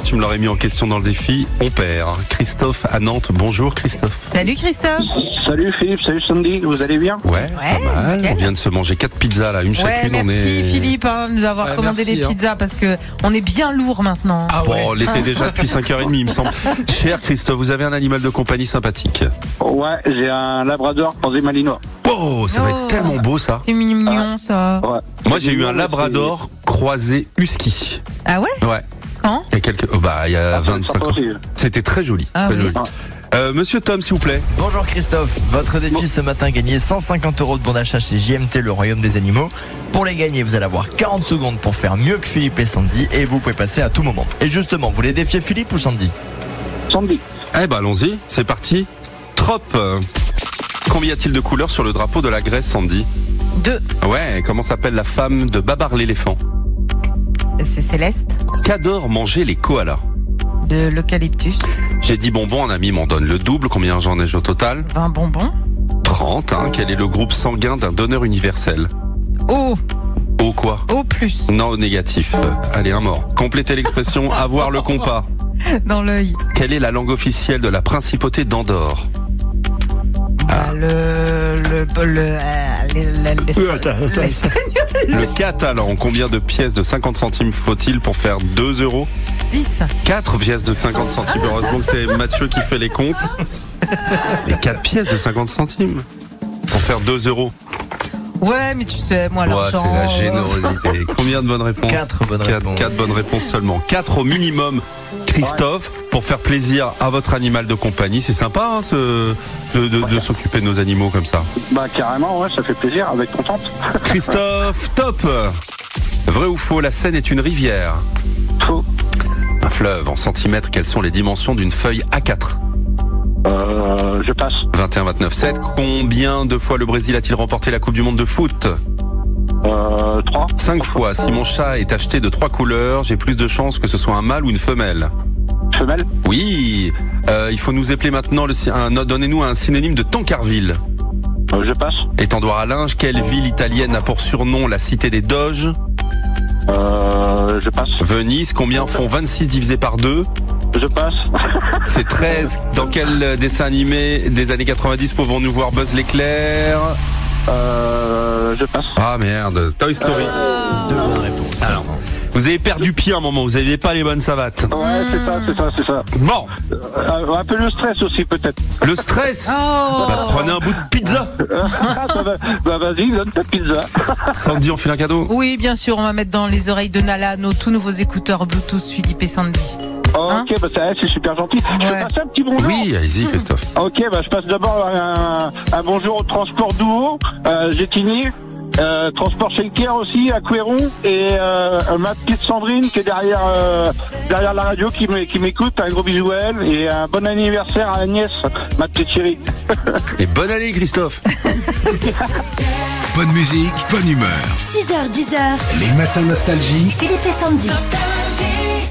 tu me l'aurais mis en question dans le défi. On perd. Christophe à Nantes. Bonjour Christophe. Salut Christophe. Salut Philippe, salut Sandy, vous allez bien? Ouais, pas mal. nickel. On vient de se manger 4 pizzas là, une chacune. Merci Philippe de nous avoir commandé merci, les pizzas parce que on est bien lourd maintenant. Ah ouais. Bon, l'été déjà depuis 5h30 il me semble. Cher Christophe, vous avez un animal de compagnie sympathique. Ouais, j'ai un labrador croisé malinois. Oh, ça va être tellement beau ça. C'est mignon ça. Ouais. Moi j'ai eu un labrador croisé husky. Ah ouais? Ouais. Quand? Il y a 25 ans. C'était très joli. Ah très oui. joli. Monsieur Tom, s'il vous plaît. Bonjour Christophe, votre défi ce matin, gagner 150 € de bon d'achat chez JMT, le royaume des animaux. Pour les gagner, vous allez avoir 40 secondes pour faire mieux que Philippe et Sandy et vous pouvez passer à tout moment. Et justement, vous voulez défier Philippe ou Sandy? Sandy. Eh ben allons-y, c'est parti. Trop. Combien y a-t-il de couleurs sur le drapeau de la Grèce, Sandy? 2. Ouais, comment s'appelle la femme de Babar l'éléphant? C'est Céleste. Qu'adorent manger les koalas? De l'eucalyptus. J'ai dit bonbon, un ami m'en donne le double. Combien j'en ai au total? 20 bonbons. 30, hein. Quel est le groupe sanguin d'un donneur universel? O. O quoi? O plus. Non, négatif. Allez, un mort. Complétez l'expression avoir le compas. Dans l'œil. Quelle est la langue officielle de la principauté d'Andorre? Le catalan. Combien de pièces de 50 centimes faut-il pour faire 2 €? 10. 4 pièces de 50 centimes. Heureusement que c'est Mathieu qui fait les comptes. Mais 4 pièces de 50 centimes pour faire 2 €. Ouais, mais tu sais, moi, Ouais, l'argent. c'est la générosité. Combien de bonnes réponses? 4 bonnes réponses. 4 bonnes réponses seulement. 4 au minimum, Christophe, pour faire plaisir à votre animal de compagnie. C'est sympa hein, de s'occuper de nos animaux comme ça. Bah carrément, ouais, ça fait plaisir, avec contente. Christophe, top. Vrai ou faux, la Seine est une rivière? Faux. Un fleuve en centimètres, quelles sont les dimensions d'une feuille A4? Je passe. 21, 29, 7. Combien de fois le Brésil a-t-il remporté la Coupe du Monde de foot? 3. 5 fois. Si mon chat est acheté de 3 couleurs, j'ai plus de chances que ce soit un mâle ou une femelle. Femelle. Oui. Il faut nous épeler maintenant. Donnez-nous un synonyme de Tancarville. Je passe. Étendoir à linge. Quelle ville italienne a pour surnom la cité des Doges? Je passe. Venise. Combien font 26 divisé par 2? Je passe. C'est 13. Dans quel dessin animé des années 90 pouvons-nous voir Buzz l'éclair? Je passe. Ah merde, Toy Story. 2 bonnes réponses. Alors, vous avez perdu pied un moment, vous n'aviez pas les bonnes savates. Ouais, c'est ça. Bon, Un peu le stress aussi, peut-être. le stress. Oh. Bah, prenez un bout de pizza. Bah vas-y, donne ta pizza. Sandy, on file un cadeau. Oui, bien sûr, on va mettre dans les oreilles de Nala nos tout nouveaux écouteurs Bluetooth Philippe et Sandy. Ok, bah c'est super gentil. Je peux passer un petit bonjour? Oui, allez-y Christophe. Ok, bah je passe d'abord un bonjour au transport Douau, Gétigny, transport Schenker aussi à Couéron et ma petite Sandrine qui est derrière la radio qui m'écoute. Un gros bisou à elle et un bon anniversaire à Agnès, ma petite chérie. Et bonne année Christophe. Bonne musique, bonne humeur. 6h, 10h. Les matins nostalgie. Philippe et Sandy. Nostalgie.